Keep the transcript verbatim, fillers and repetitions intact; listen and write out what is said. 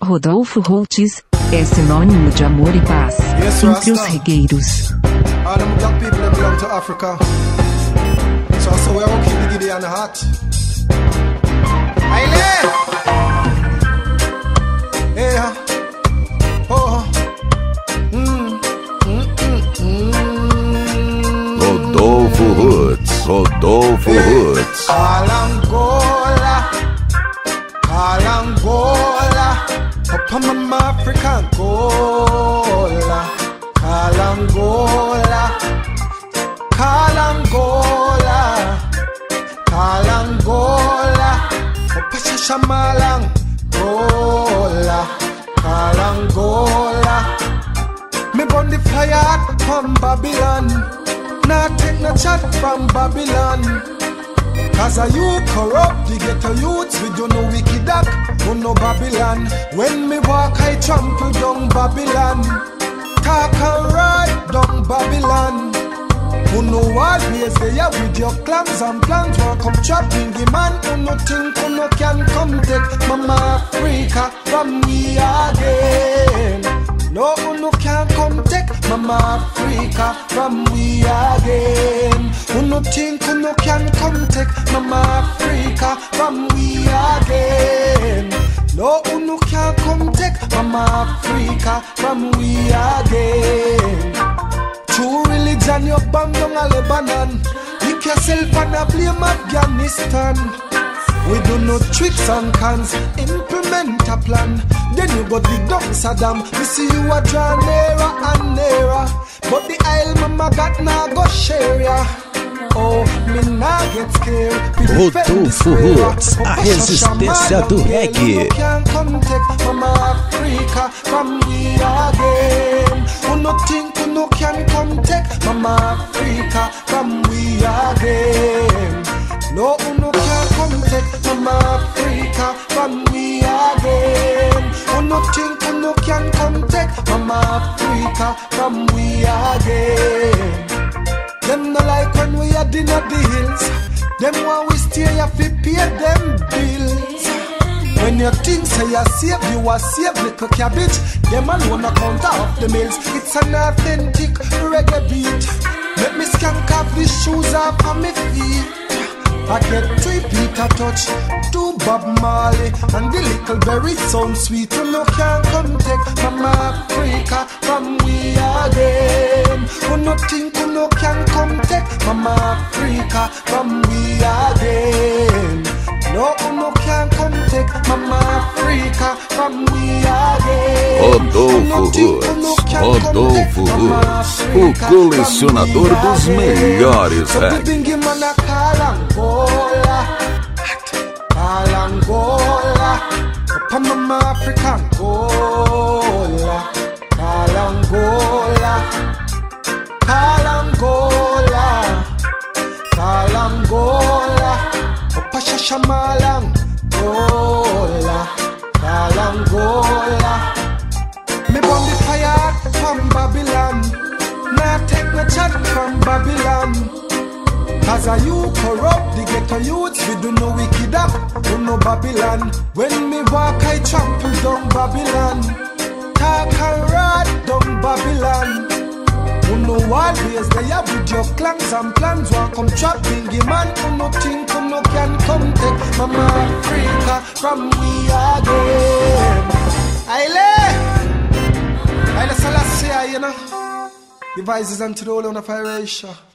Rodolfo Holtz é sinônimo de amor e paz yes, entre os regueiros. All them black people that belong to Africa. So I say we are keep the giddy and the hot. Aile! Yeah. Oh. Mm. Mm, mm, mm. Rodolfo Holtz, Rodolfo Holtz. Kalangola, Kalangola, upon my African Gola, Kalangola, Kalangola, Kalangola, upasha shamalang Gola, Kalangola. Me burn the fire from Babylon. Nah take no chat from Babylon. Cause a you corrupt, the ghetto youths, we do no wicked act, who no Babylon. When me walk, I trample down Babylon. Talk and ride down Babylon. Who know always there with your clans and plans. Won't come trapping the man, who no think, who no can come take Mama Africa from me again. No, who no can come take Mama Africa from me again. Who no think, who no can come take Mama Africa from me again. No, who no can come take Mama Africa from me again. True religion, you bang down a Lebanon. Pick yourself and a blame Afghanistan. We do no tricks and cons, implement a plan. Then you go dig down Saddam. We see you a draw nearer and nearer. But the Isle mama got now go share ya. Oh, me nah get scared. Rodolfo Holtz, a resistência do reggae. Can't come take Mama Africa from me again. Who no think who no can come take Mama Africa from me again. No, who no can come take Mama Africa from me again. Who no think who no can come take Mama Africa from me again. Them no like when we are in at the hills. Them want we stay here fi pay them bills. When you think say you save, you are save little cabbage. Them alone a count off the mills. It's an authentic reggae beat. Let me skank off the shoes off of my feet. I get three Peter touch, two Bob Marley, and the little berry sound sweet. You no can come take Mama Africa from we again. Who no think who no can come take Mama Africa from we again. No, who no can come take Mama Africa from we again. Rodolfo Holtz, Rodolfo Holtz, o colecionador dos melhores reggae. Kalangola, Kalangola, upon Mama African Gola, Kalangola, Kalangola, Kalangola, upasha shamalang Gola, Kalangola. Me burn the fire from Babylon. Nah take no chat from Babylon. Cause a you corrupt, the ghetto youths, we do no wicked up, do no Babylon. When me walk, I trample down Babylon. Talk and ride down Babylon. Who know always they are with your clans and plans. Won't come trapping the man, who no think, who no can come take Mama Africa from me again. Aile! Aile Selassie, you know. The voices and to the whole on the fire,